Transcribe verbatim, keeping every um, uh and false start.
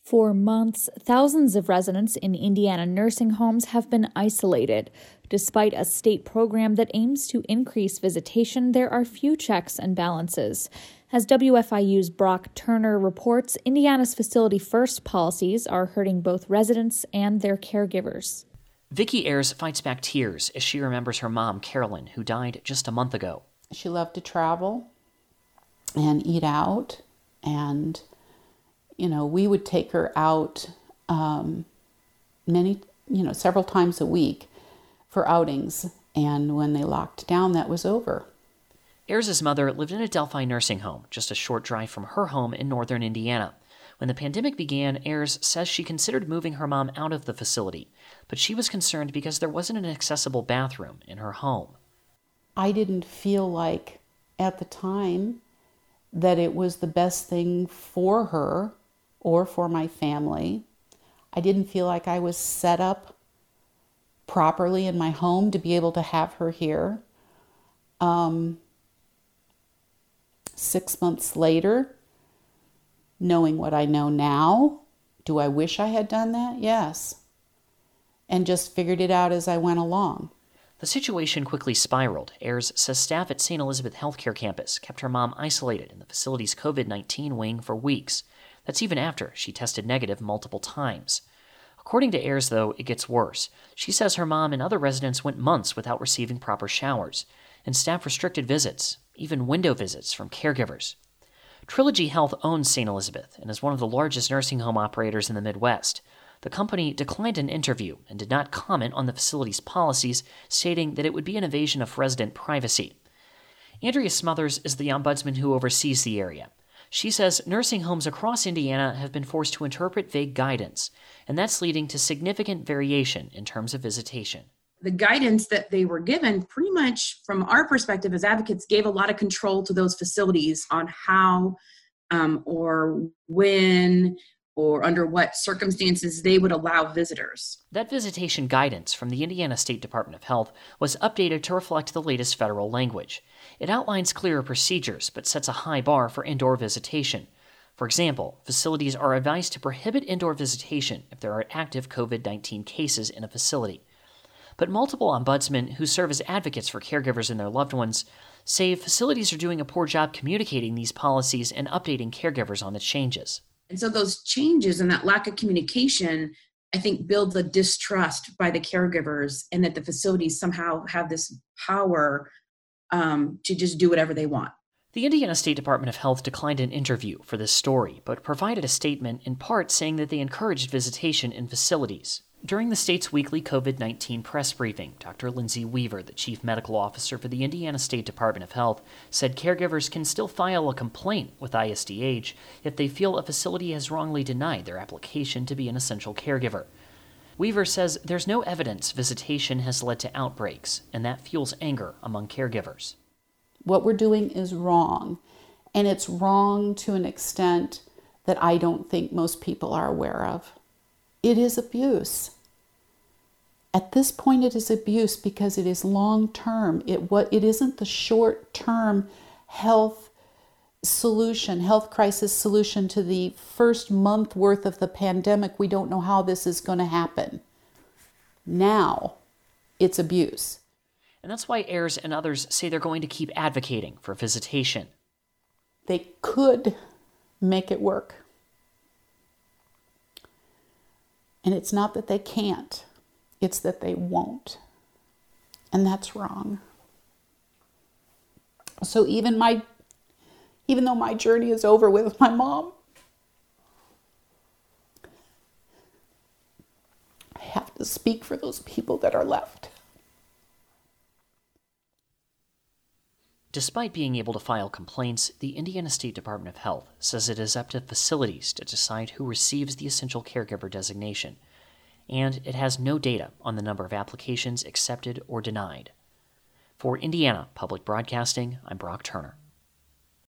For months, thousands of residents in Indiana nursing homes have been isolated. Despite a state program that aims to increase visitation, there are few checks and balances. As W F I U's Brock Turner reports, Indiana's Facility First policies are hurting both residents and their caregivers. Vicki Ayers fights back tears as she remembers her mom, Carolyn, who died just a month ago. She loved to travel and eat out, and you know, we would take her out um, many, you know, several times a week for outings. And when they locked down, that was over. Ayers' mother lived in a Delphi nursing home, just a short drive from her home in northern Indiana. When the pandemic began, Ayers says she considered moving her mom out of the facility, but she was concerned because there wasn't an accessible bathroom in her home. I didn't feel like, at the time, that it was the best thing for her or for my family. I didn't feel like I was set up properly in my home to be able to have her here. Um, six months later, knowing what I know now, do I wish I had done that? Yes. And just figured it out as I went along. The situation quickly spiraled. Ayers says staff at Saint Elizabeth Healthcare Campus kept her mom isolated in the facility's covid nineteen wing for weeks. That's even after she tested negative multiple times. According to Ayers, though, it gets worse. She says her mom and other residents went months without receiving proper showers, and staff restricted visits, even window visits from caregivers. Trilogy Health owns Saint Elizabeth and is one of the largest nursing home operators in the Midwest. The company declined an interview and did not comment on the facility's policies, stating that it would be an invasion of resident privacy. Andrea Smothers is the ombudsman who oversees the area. She says nursing homes across Indiana have been forced to interpret vague guidance, and that's leading to significant variation in terms of visitation. The guidance that they were given, pretty much from our perspective as advocates, gave a lot of control to those facilities on how um, or when or under what circumstances they would allow visitors. That visitation guidance from the Indiana State Department of Health was updated to reflect the latest federal language. It outlines clearer procedures, but sets a high bar for indoor visitation. For example, facilities are advised to prohibit indoor visitation if there are active covid nineteen cases in a facility. But multiple ombudsmen who serve as advocates for caregivers and their loved ones say facilities are doing a poor job communicating these policies and updating caregivers on the changes. And so those changes and that lack of communication, I think, builds a distrust by the caregivers, and that the facilities somehow have this power um, to just do whatever they want. The Indiana State Department of Health declined an interview for this story, but provided a statement in part saying that they encouraged visitation in facilities. During the state's weekly covid nineteen press briefing, Doctor Lindsay Weaver, the chief medical officer for the Indiana State Department of Health, said caregivers can still file a complaint with I S D H if they feel a facility has wrongly denied their application to be an essential caregiver. Weaver says there's no evidence visitation has led to outbreaks, and that fuels anger among caregivers. What we're doing is wrong, and it's wrong to an extent that I don't think most people are aware of. It is abuse. At this point, it is abuse because it is long-term. It what it isn't the short-term health solution, health crisis solution to the first month worth of the pandemic. We don't know how this is going to happen. Now, it's abuse. And that's why Ayers and others say they're going to keep advocating for visitation. They could make it work. And it's not that they can't, it's that they won't. And that's wrong. So even my, even though my journey is over with my mom, I have to speak for those people that are left. Despite being able to file complaints, the Indiana State Department of Health says it is up to facilities to decide who receives the essential caregiver designation, and it has no data on the number of applications accepted or denied. For Indiana Public Broadcasting, I'm Brock Turner.